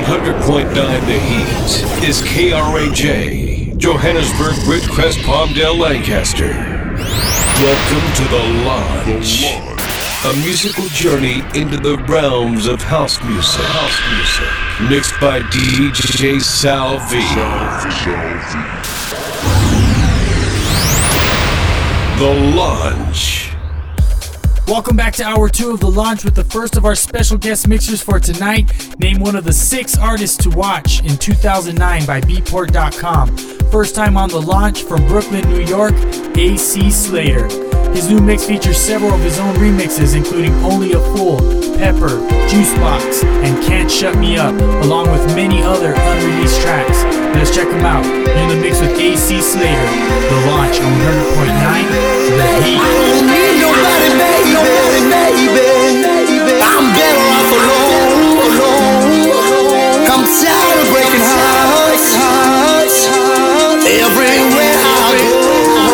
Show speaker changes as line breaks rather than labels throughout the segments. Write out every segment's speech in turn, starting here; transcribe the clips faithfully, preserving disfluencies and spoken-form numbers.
one hundred point nine The Heat is K R A J, Johannesburg, Ridgecrest, Palmdale, Lancaster. Welcome to The Launch, a musical journey into the realms of house music. House music, mixed by D J Sal V. The Launch.
Welcome back to hour two of The Launch with the first of our special guest mixers for tonight. Named one of the six artists to watch in two thousand nine by Beatport dot com. First time on The Launch from Brooklyn, New York, A C Slater. His new mix features several of his own remixes, including Only a Fool, Pepper, Juicebox, and Can't Shut Me Up, along with many other unreleased tracks. Let's check them out. You're in the mix with A C Slater, The Launch on one hundred point nine The Heat.
I don't need nobody, baby, baby, baby. I'm better off alone, alone. I'm tired of breaking hearts, hearts, hearts. Everywhere I go.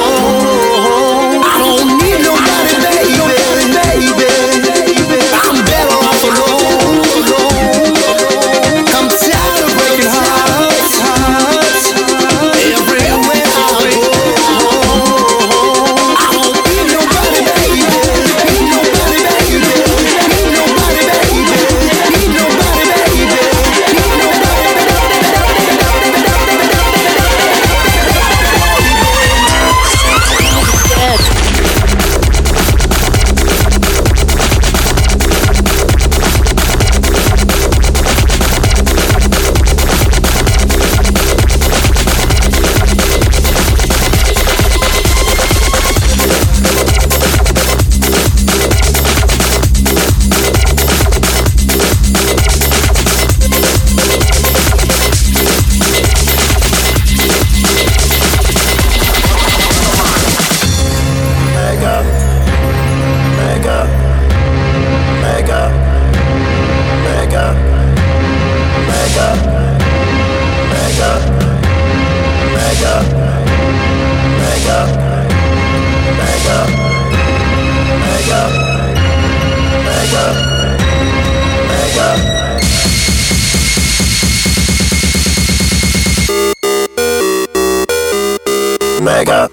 Mega.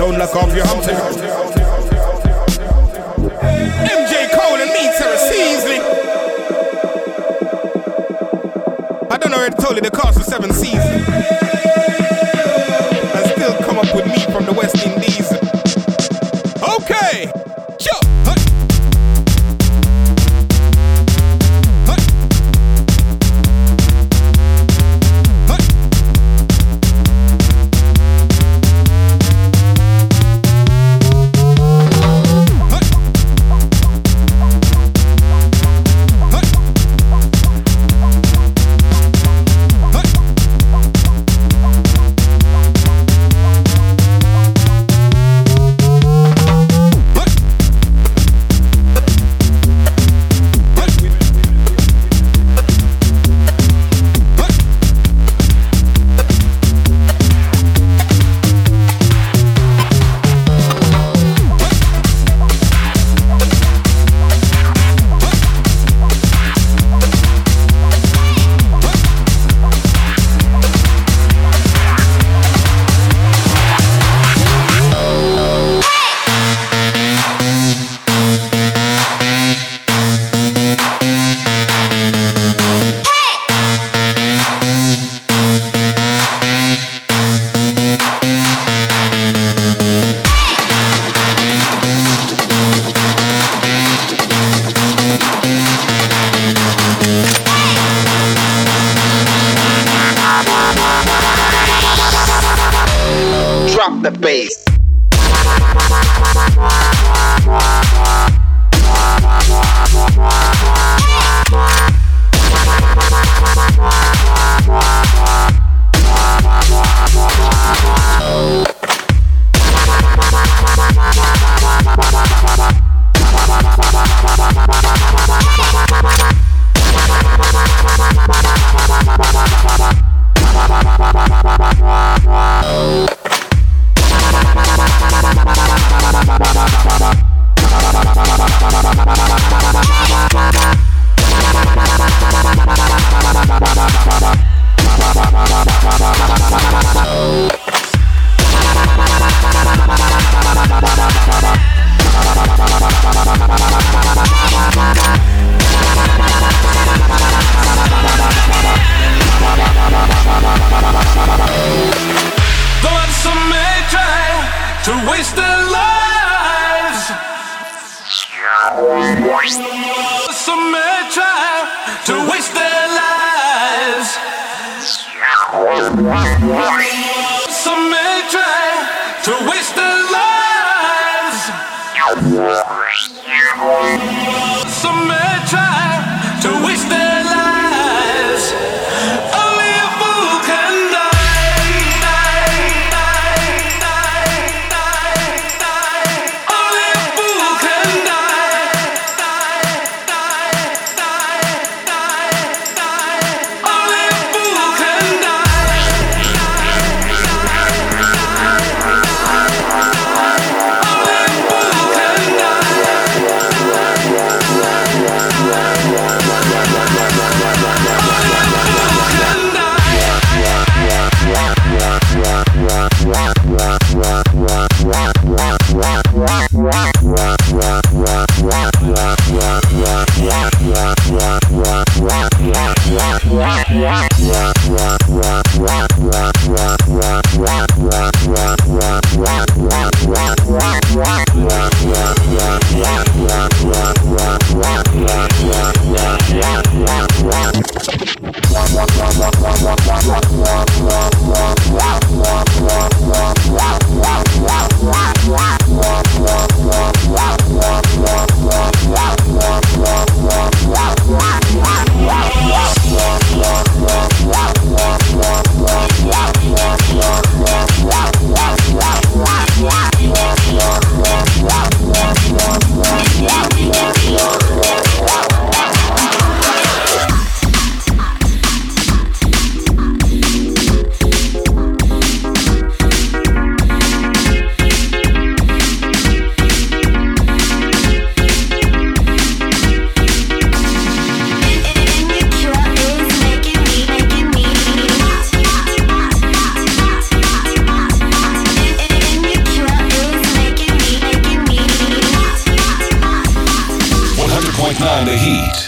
sound like off your Humpty. M J Cole and me, Sarah Seasley. I don't know where to tell you the cost of seven seasons. And still come up with me from the West Indies. Okay, jump. Huh.
Drop the bass.
Some may try to waste their lives. Some may try to waste their lives. Some may try to waste their lives. Only a fool can die, die, die, die, die, die. Only a fool can die, die, die, die, die, die. Only a fool can die, die, die, die, die. Only a fool can die. heat.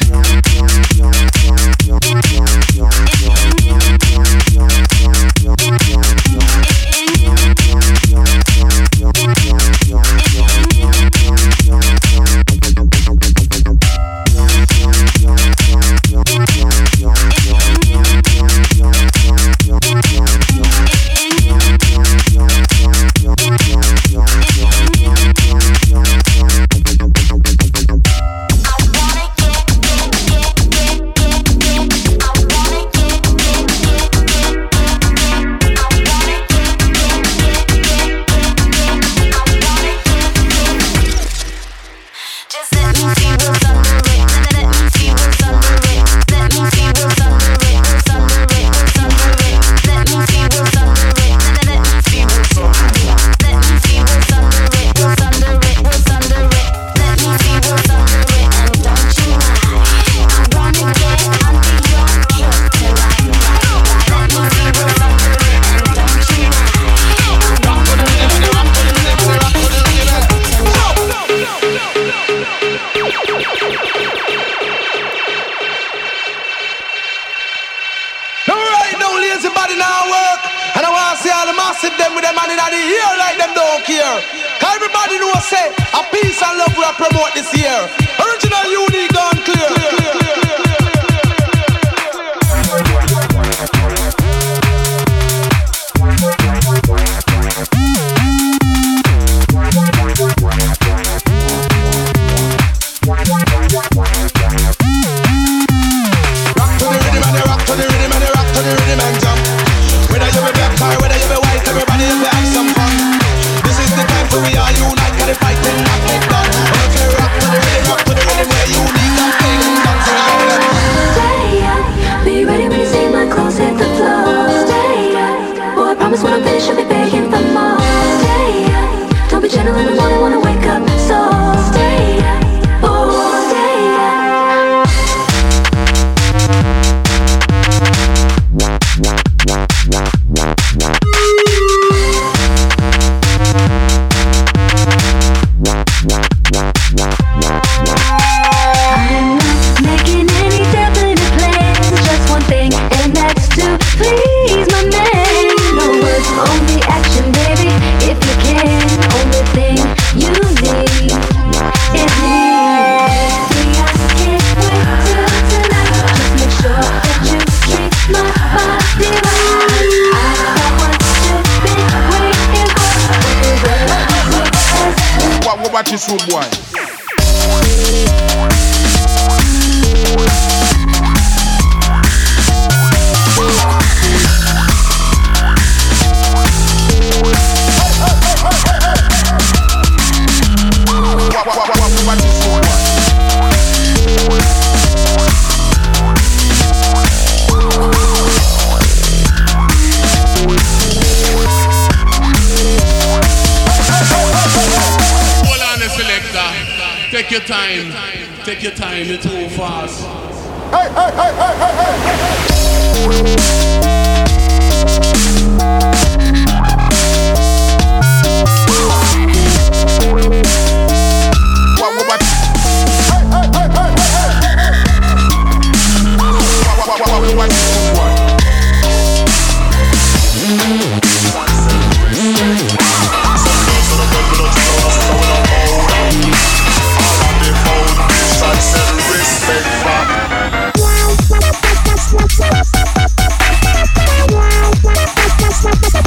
Watch this room, boy.
Take your time, take your time, you're too fast.
Hey, hey, hey, hey, hey, hey. What, what, what? Hey, hey, hey, hey, hey. What, what, what, what, what, what?
Respect back.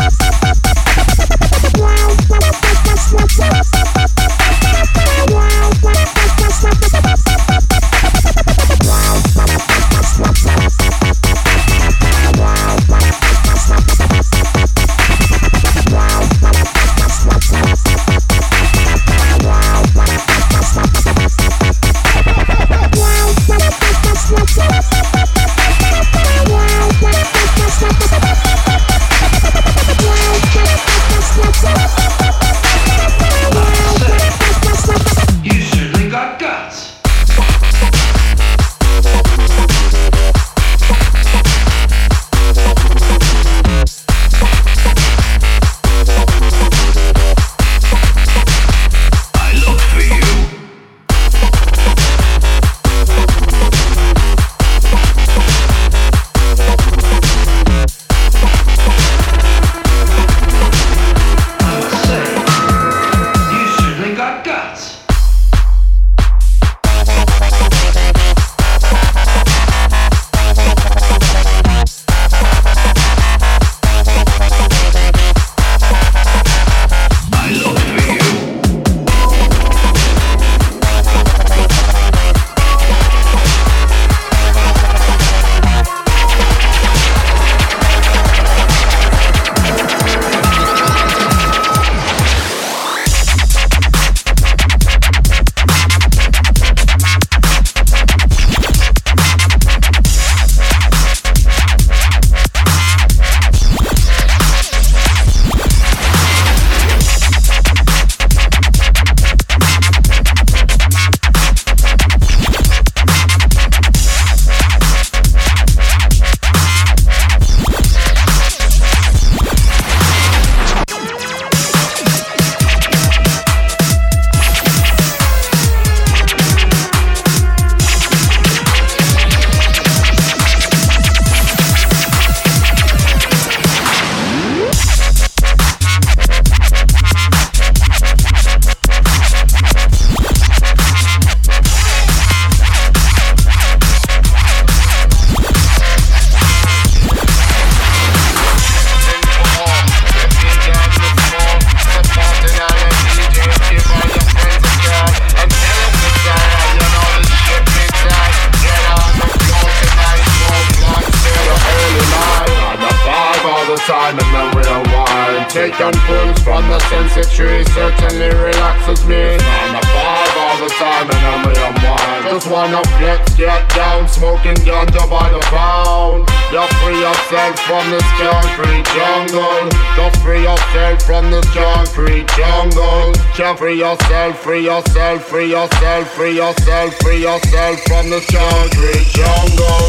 taken pulls from the sensitive tree certainly relaxes me. I'm a vibe all the time and I'm in mind. Just wanna flex, get down, smoking ganja by the pound. Just free yourself from this concrete jungle. Just free yourself from this concrete jungle. Can't free yourself, free yourself, free yourself, free yourself, free yourself from this concrete jungle.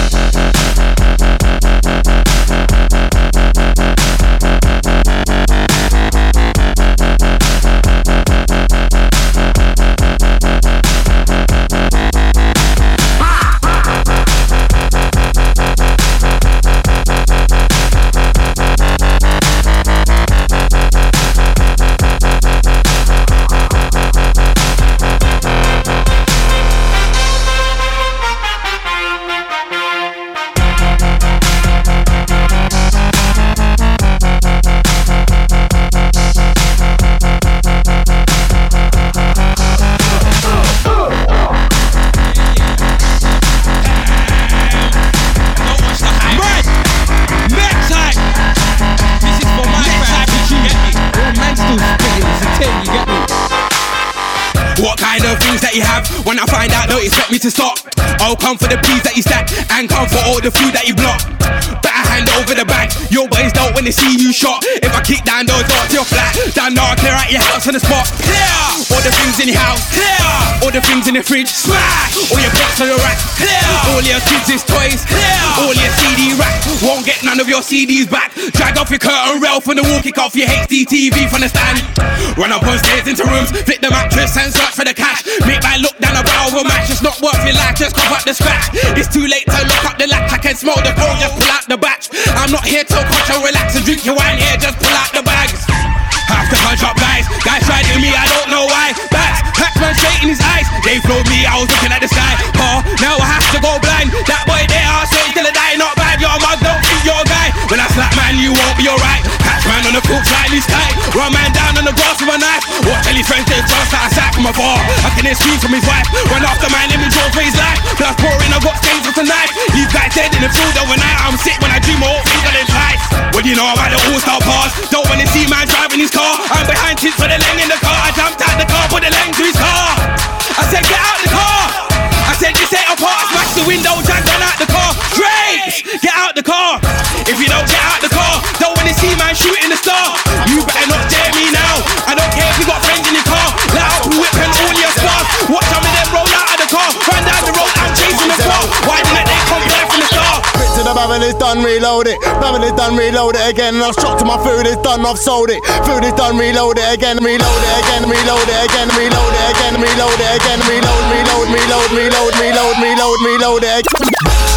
When I find out, don't expect me to stop. I'll come for the peas that you stack and come for all the food that you block. Better hand over the bag. Your boys don't when they see you shot. If I kick down those doors to your flat, down now I'll clear out your house on the spot. Clear all the things in your house. Clear all the things in the fridge. Smash all your plates on the rack. Clear all your kids' toys. Clear all your C D rack. Won't get none of your C Ds back. Drag off your curtain rail from the wall. Kick off your H D T V from the stand. Run up on stairs into rooms. Flip the mattress and search for the cash. Make my look down a barrel of a match. It's not worth your life. Just cough up the scratch. It's too late to lock up the latch. I can smell the cold. Just pull out the batch. I'm not here to coach and relax and drink your wine here. Just pull out the bags. Have to punch up guys. Guys tried to me. I don't know why. Bats. Pac-Man straight in his eyes. They flowed me. I was looking at the sky. Oh, now I have to go blind. That boy there, I'll say till I die. Not bad. Your mug don't think you're a guy. When I slap man, you won't be alright. Catch man on the cool slightly tight. Run man down on the grass with a knife. Watch till his friends take just out of sight from afar. I can hear screams from his wife. Run after man, let me draw for his life. Blood pouring, I got stains with a knife. These guys dead in the field overnight. I'm sick when I dream of all things on his life. What do you know about the all-star pass? Don't wanna see man driving his car. I'm behind kids for the leng in the car. I jumped out the car, put the leng to his car. I said get out the car. I said this ain't a part. Smash the window, jack run out the car. Grace, get out the car. If you don't get out the car, don't wanna see man shooting the star. You better not dare me now. I don't care if you got friends in your car. Let out the whip and all your spars. Watch some of them roll out of the car. Run down the road, I'm chasing the squad. Why didn't they come back from the start?
Bit to the barrel is done, reload it. Barrel is done, reload it again. And I've shot to my food is done, I've sold it. Food is done, reload it again, reload it again, reload it again, reload it again, reload it again, reload, reload, reload, reload, reload, reload, reload it again.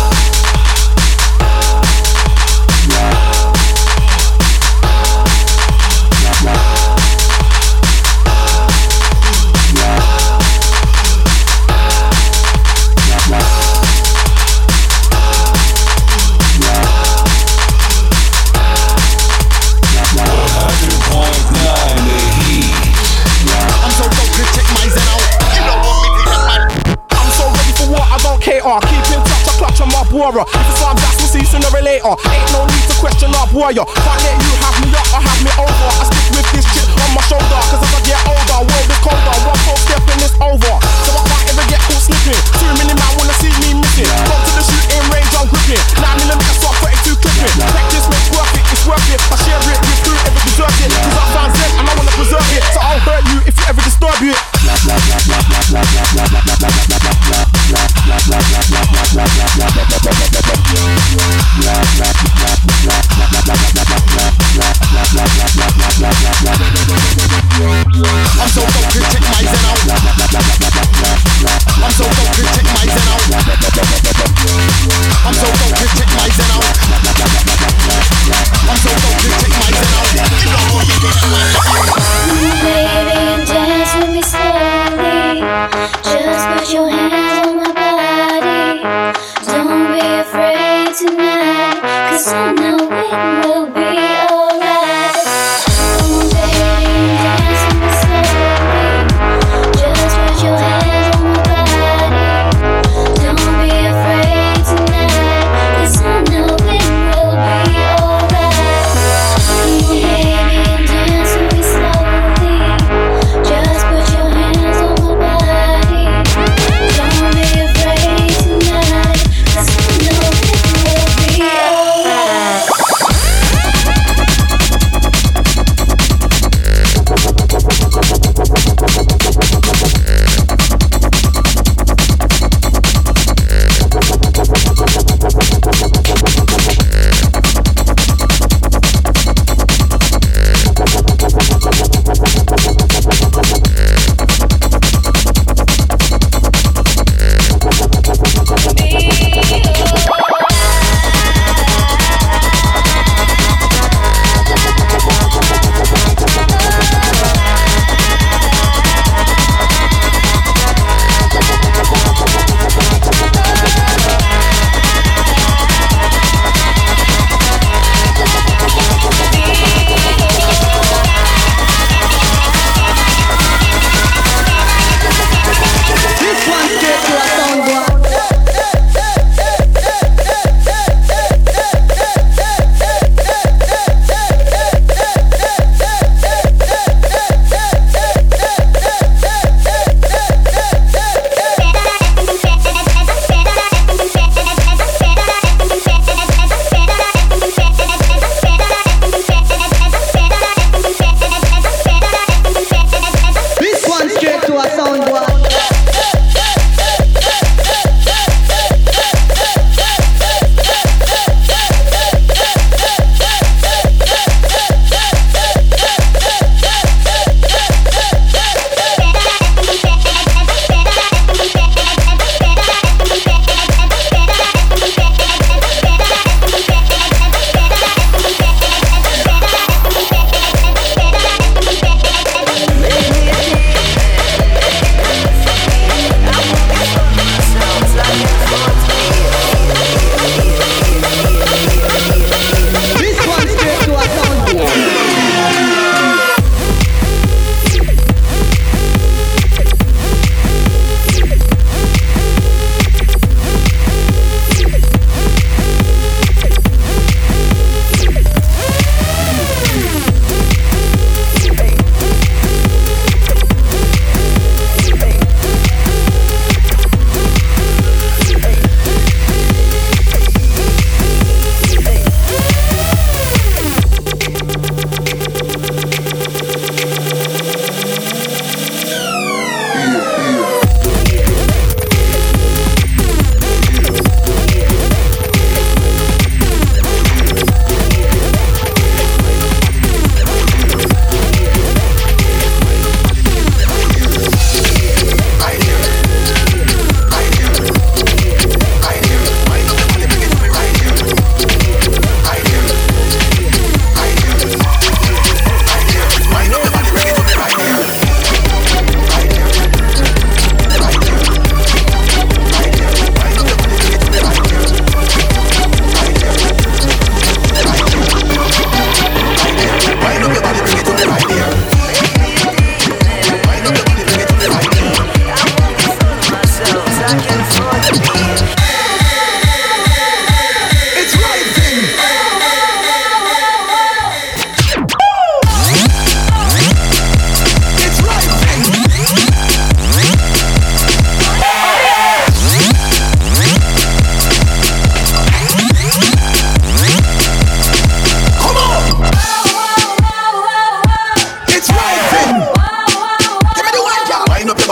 Keep in touch, I clutch on my borer. If it's farm gas, we'll see sooner or later. Ain't no need to question our warrior. Can't let you have me up or have me over. I stick with this chip on my shoulder. Cause as I get older, world is colder. One cold step and it's over. So I can't ever get caught slipping. Two million man wanna see me missing. Go to the shooting range, I'm gripping. Nine millimeter start thirty-two clipping. Take this, makes worth it, it's worth it. I share it with whoever deserves it. Cause I found zen and I wanna preserve it. So I'll hurt you if you ever disturb it.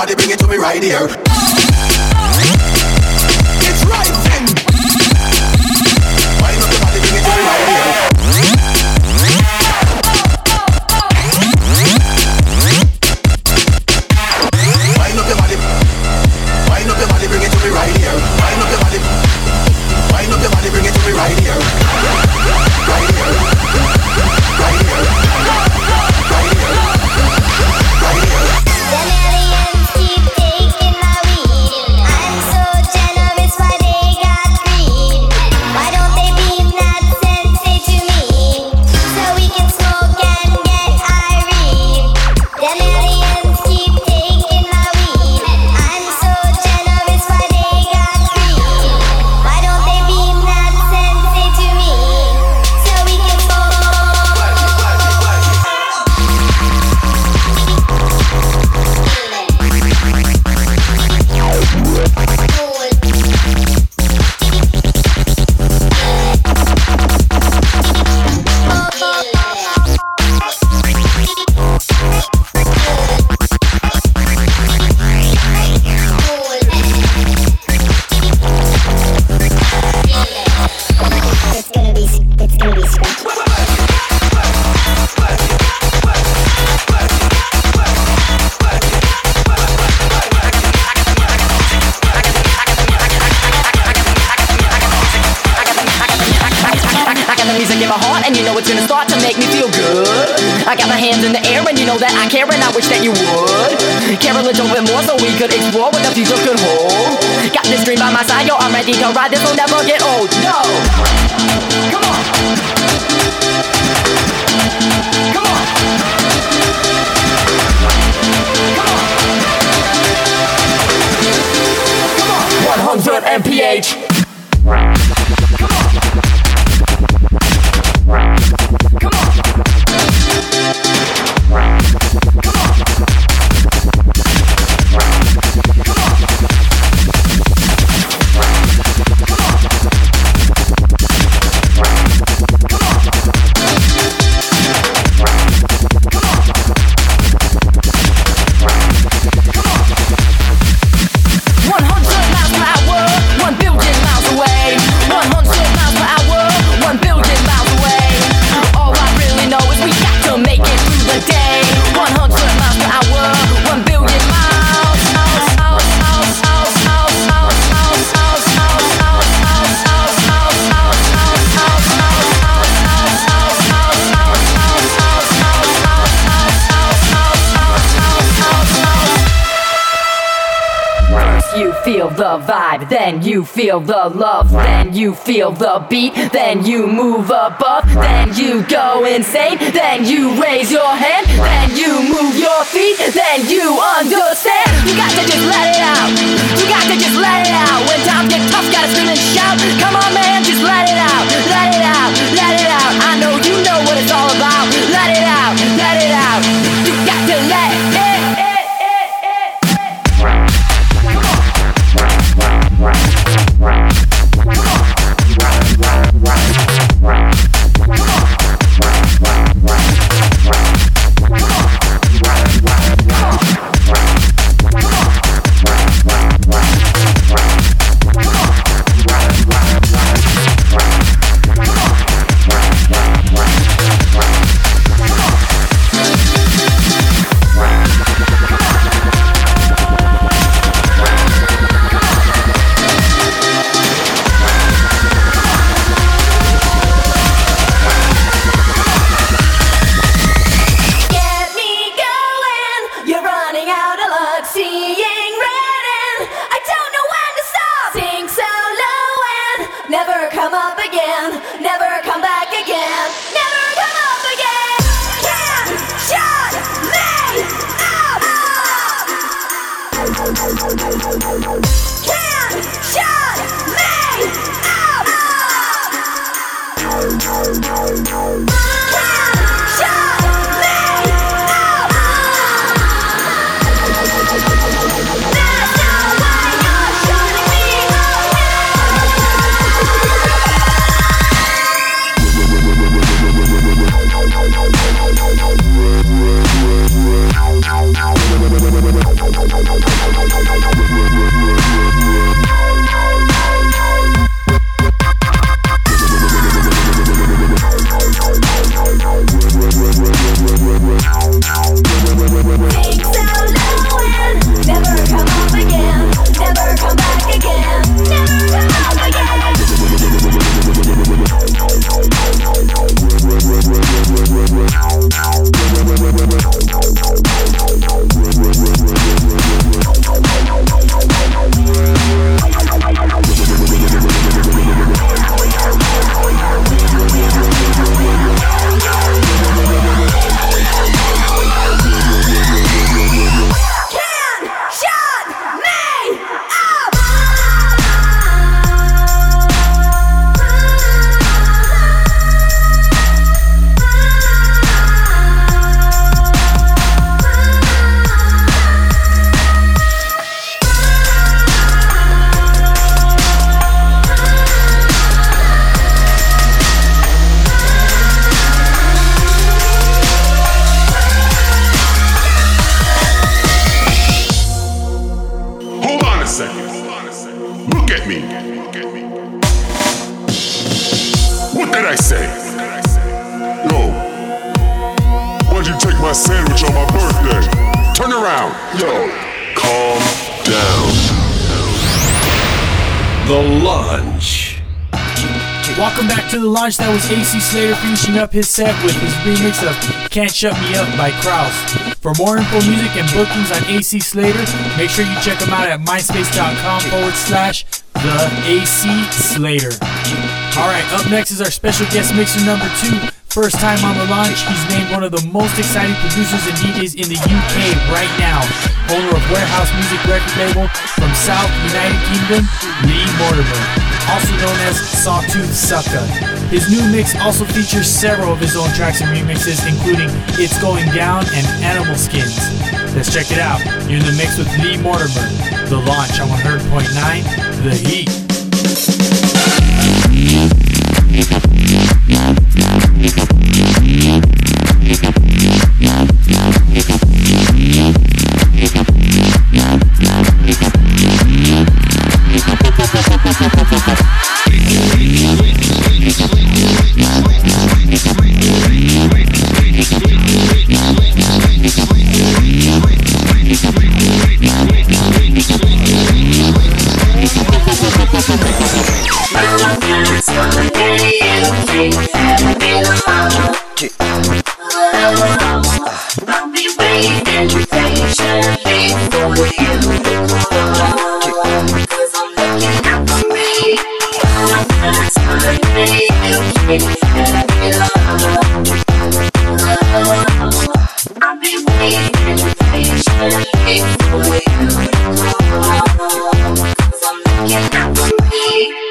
body, bring it to me right here. It's right then. Wind up your body, bring it to me right here. Wind up your body. Wind up your body, bring it to me right here. Wind up your body. Wind up your body, bring it to me right here. Right here. Right here. Right here. Right here.
The millions keep taking my weed. I'm so generous, why they got greed? Why don't they beam that sensei to me, so we can smoke and get irate? The millions keep taking my weed. I'm so generous, why they got greed? Why don't they beam that sensei to me, so we can smoke? It's gonna be, it's gonna be scratchy.
I got the music in my heart, and you know it's gonna start to make me feel good. I got my hands in the air, and you know that I care, and I wish that you would care a little bit more, so we could explore what the future could hold. Got this dream by my side, yo, I'm ready to ride. This will never get old. No, come on, come on, come on, come on. one hundred M P H. Feel the vibe, then you feel the love, then you feel the beat, then you move above, then you go insane, then you raise your hand, then you move your feet, then you understand. You got to just let it out, you got to just let it out. When times get tough, gotta scream and shout. Come on man, just let it out, let it out, let it out. I know you know what it's all about. Let it out, let it out. You got to let it out.
I say? Yo, why'd you take my sandwich on my birthday? Turn around. Yo, calm down.
The Launch.
Welcome back to The Launch. That was A C Slater finishing up his set with his remix of Can't Shut Me Up by Kraus. For more info, music, and bookings on A C Slater, make sure you check him out at myspace.com forward slash The A C Slater. Alright, up next is our special guest mixer number two. First time on The Launch, he's named one of the most exciting producers and D Js in the U K right now. Owner of Warehouse Music record label from South United Kingdom, Lee Mortimer, also known as Sawtooth Sucka. His new mix also features several of his own tracks and remixes, including It's Going Down and Animal Skins. Let's check it out. You're in the mix with Lee Mortimer. The Launch on one hundred point nine, The Heat.
I'll be waiting patiently for you, 'cause I'm looking out for me. That's my name, you can't have it all. I'll be waiting patiently for you, 'cause I'm looking out for me.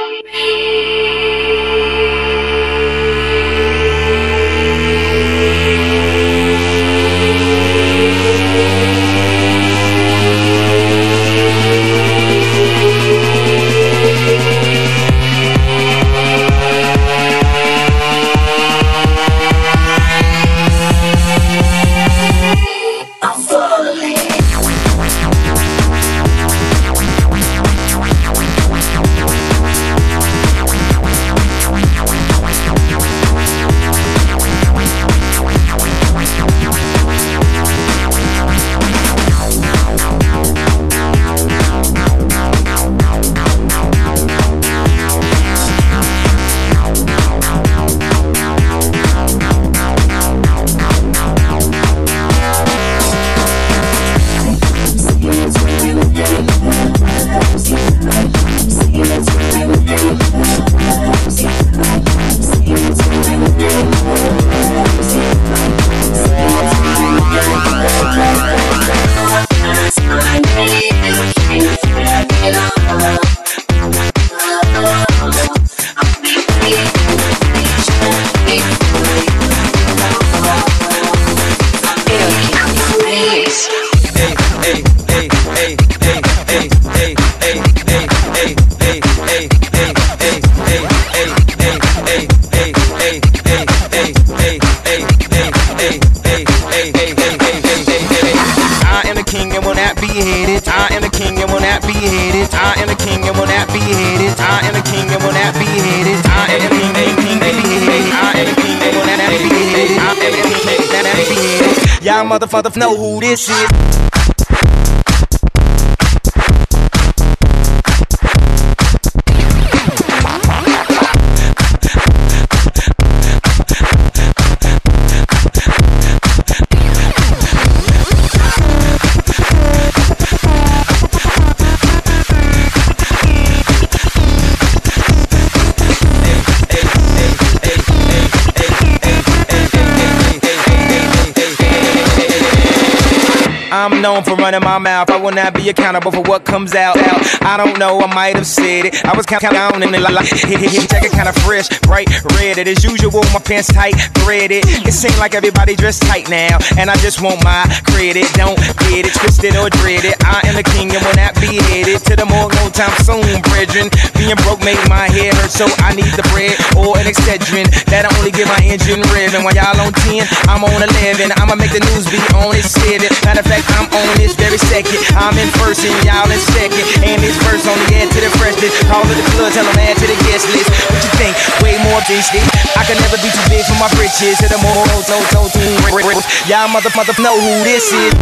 Y'all motherfuckers know who this is. I'm known for running my mouth. I will not be accountable for what comes out. out. I don't know, I might have said it. I was count down in the like check it kind of fresh, bright red. It as usual, my pants tight, threaded. It seems like everybody dressed tight now, and I just want my credit. Don't get it twisted or dreaded. I am the king and will not be headed to the morgue no time soon, brethren. Being broke made my head hurt, so I need the bread or an Excedrin that only give my engine revving. While y'all on ten, I'm on eleven. I'ma make the news be on it seven. Matter of fact, I'm on this very second. I'm in first and y'all in second. And this verse on the air to the freshness. Call it the club, tell them add to the guest list. What you think? Way more beastie. I can never be too big for my britches. Hit them all, no, no, no, no. Y'all mother, mother know who this is.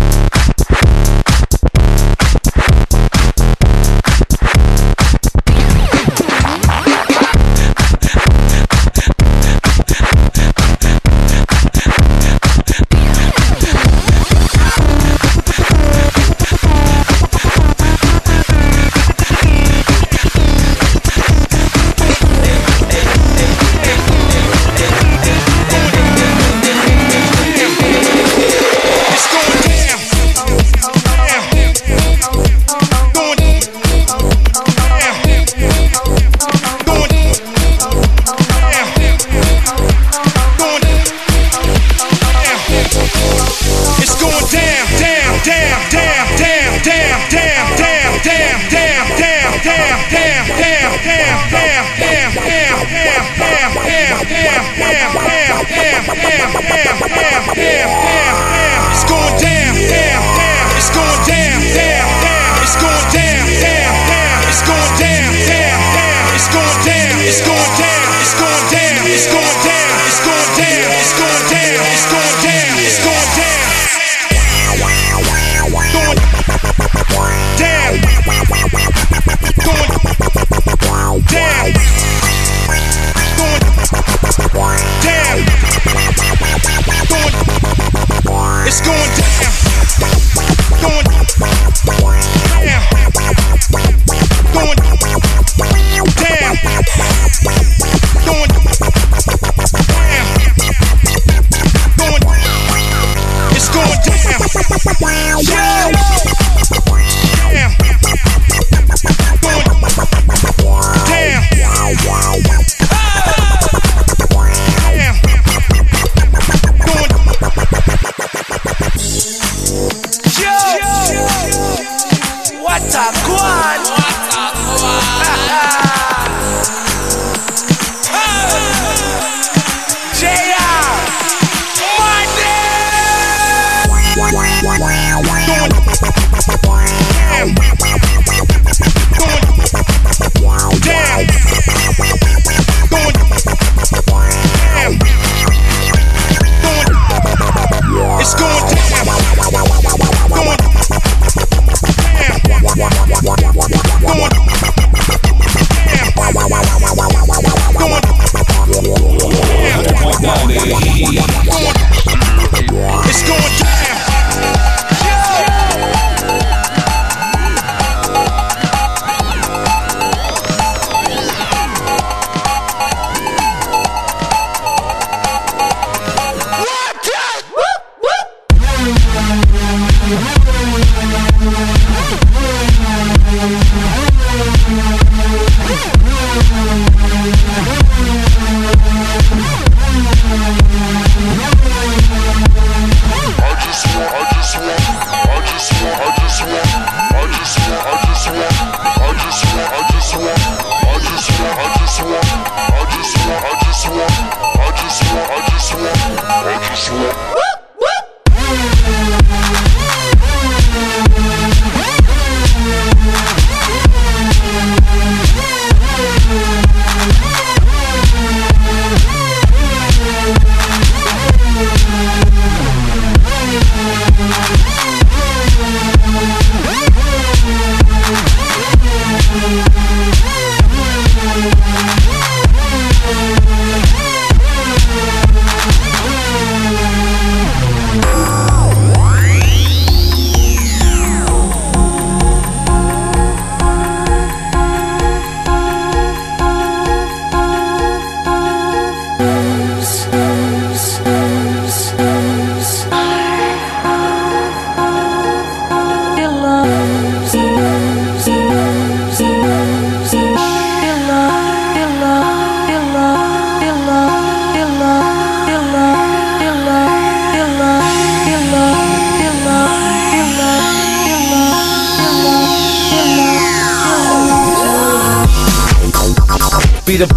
Be the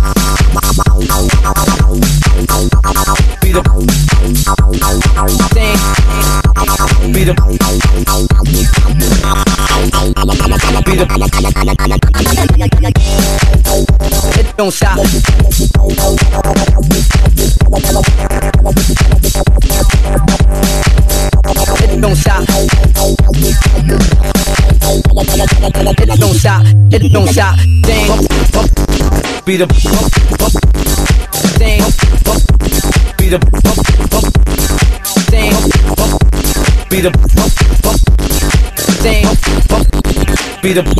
be the thing. Be the don't stop. It don't stop. It don't stop. It don't stop. Dang. Beat up. Dang. Beat up. Dang. Beat up. Dang. Beat up.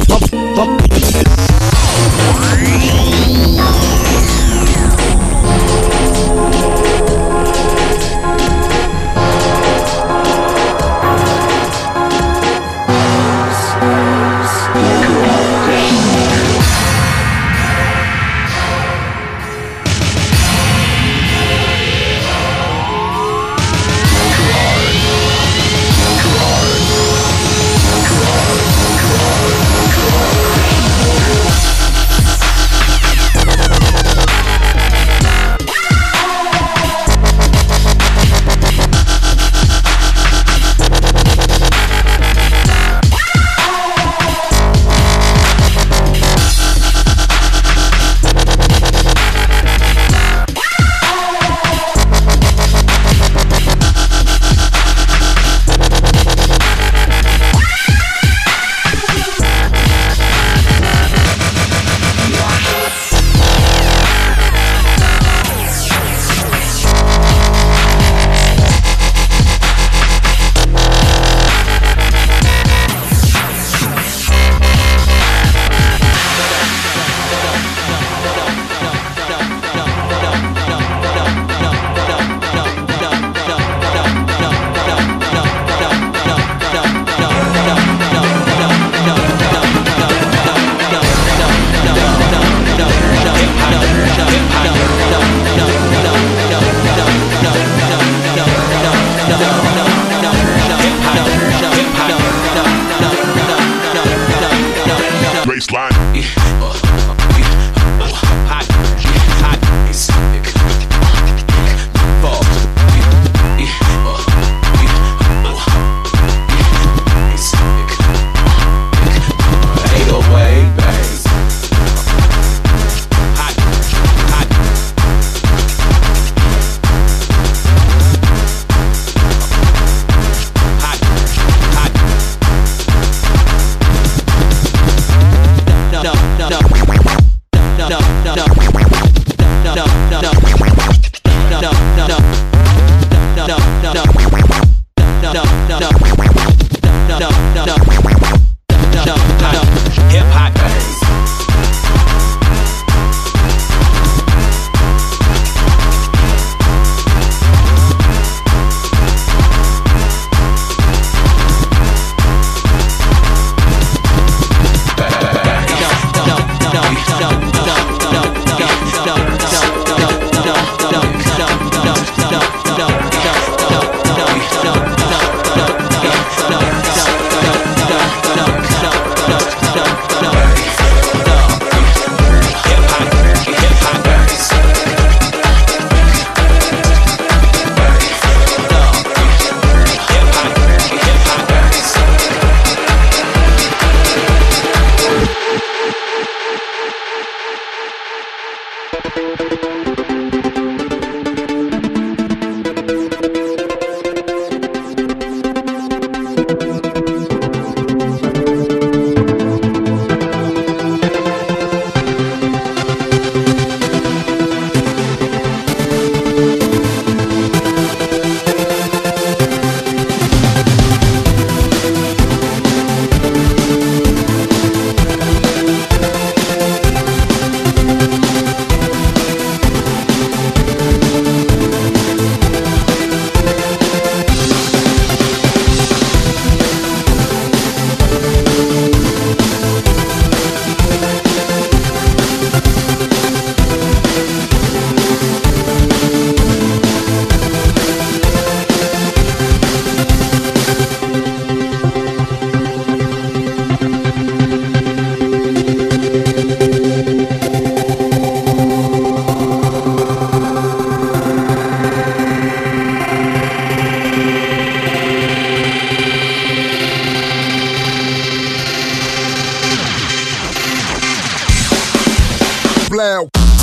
loud.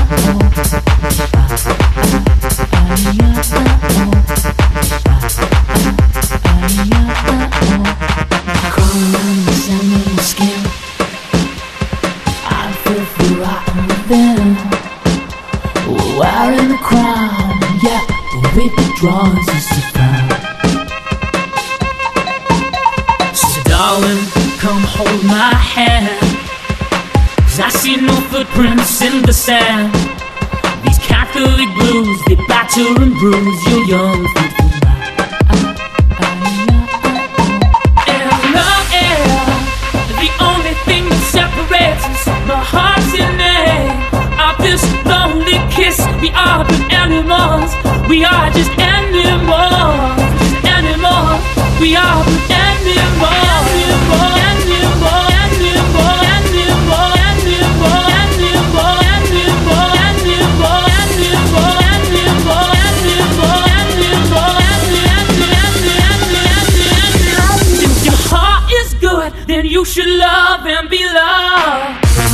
In the sand, these Catholic blues, they batter and bruise your young faithful mind. And love is the only thing that separates us. My heart's in need of this lonely kiss. We are but animals. We are just animals. Just animals. We are but animals. Animals. Animals. Animals. Animals. Animals. Then you should love and be loved.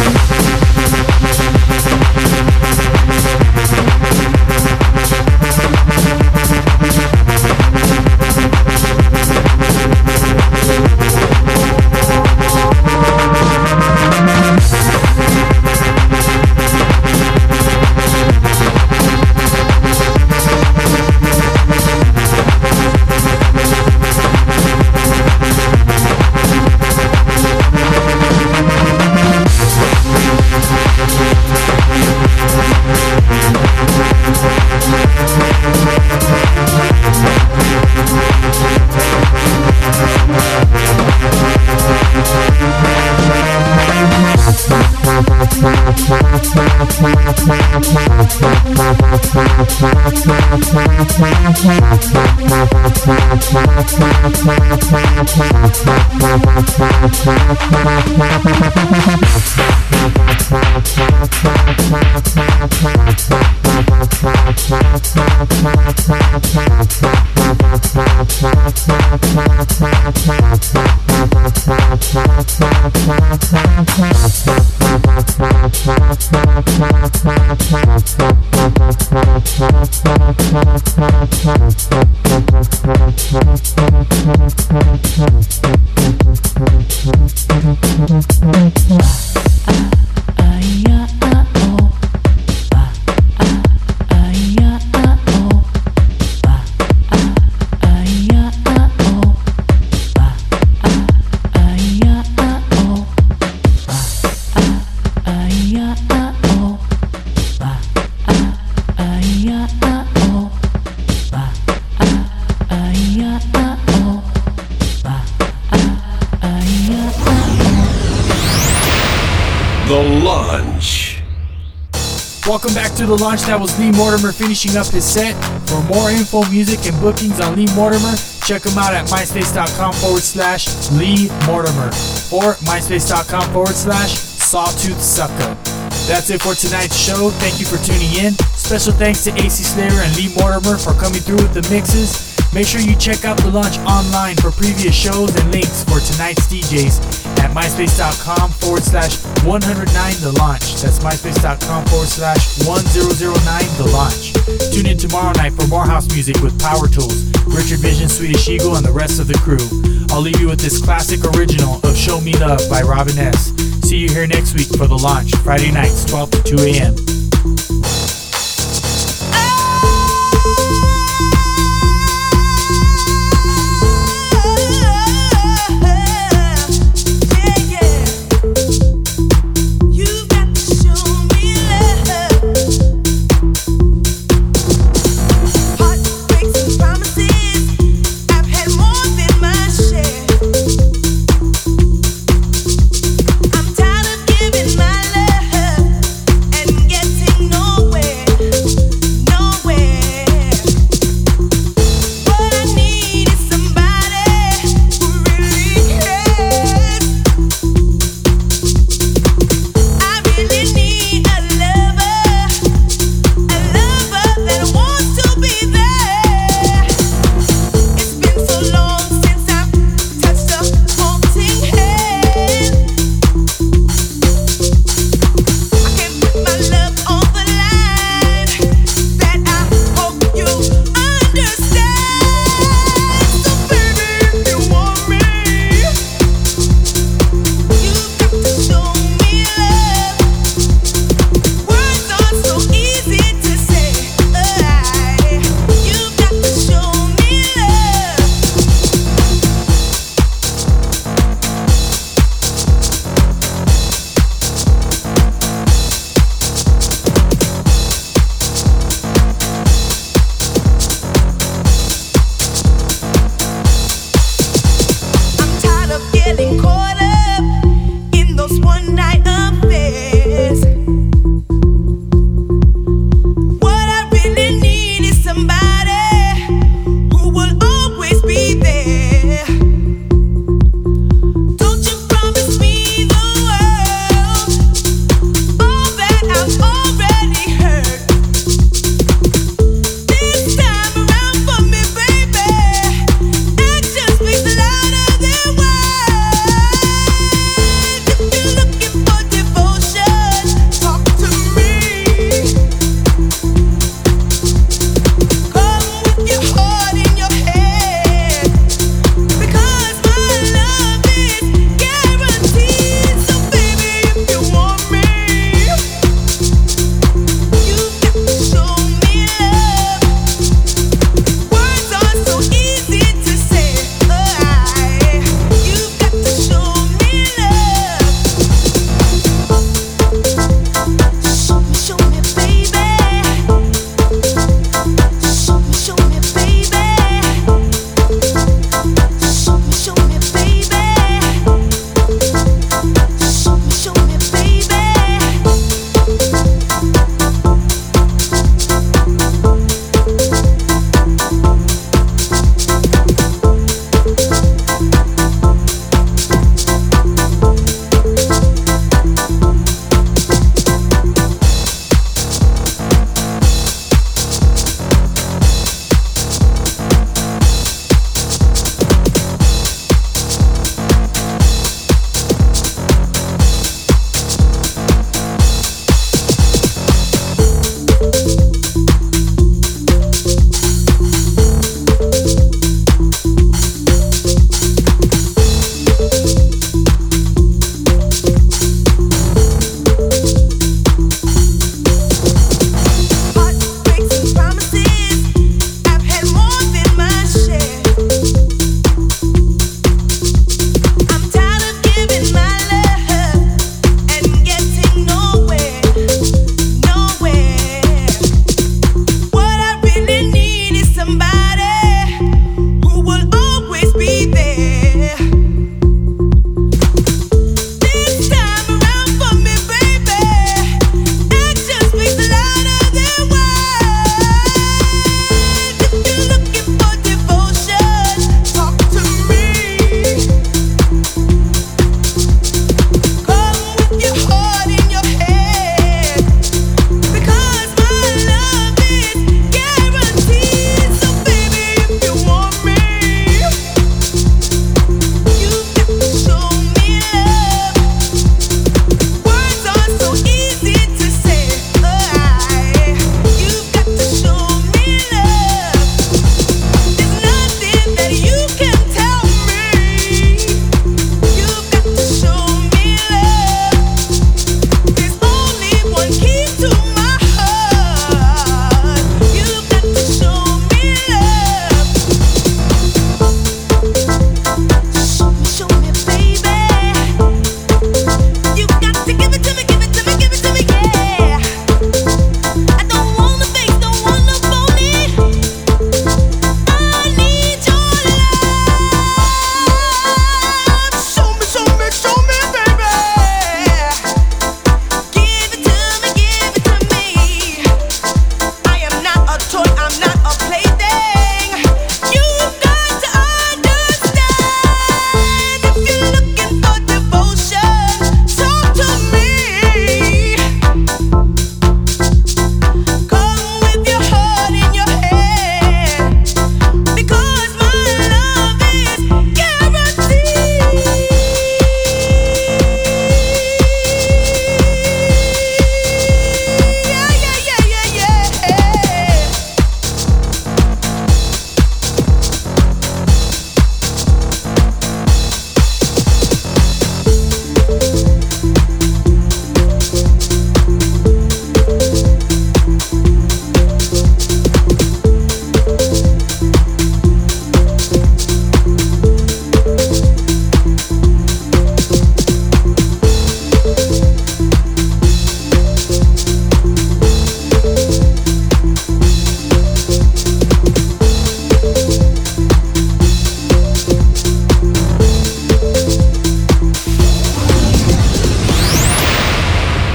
Welcome back to The Launch. That was Lee Mortimer finishing up his set. For more info, music, and bookings on Lee Mortimer, check him out at myspace.com forward slash Lee Mortimer or myspace.com forward slash Sawtooth Sucker. That's it for tonight's show. Thank you for tuning in. Special thanks to A C Slayer and Lee Mortimer for coming through with the mixes. Make sure you check out The Launch online for previous shows and links for tonight's D Js at myspace.com forward slash 109 The Launch. That's myspace.com forward slash 1009 The Launch. Tune in tomorrow night for more house music with Power Tools, Richard Vision, Swedish Eagle, and the rest of the crew. I'll leave you with this classic original of Show Me Love by Robin S. See you here next week for The Launch, Friday nights, twelve to two a.m.
Get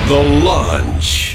The Launch.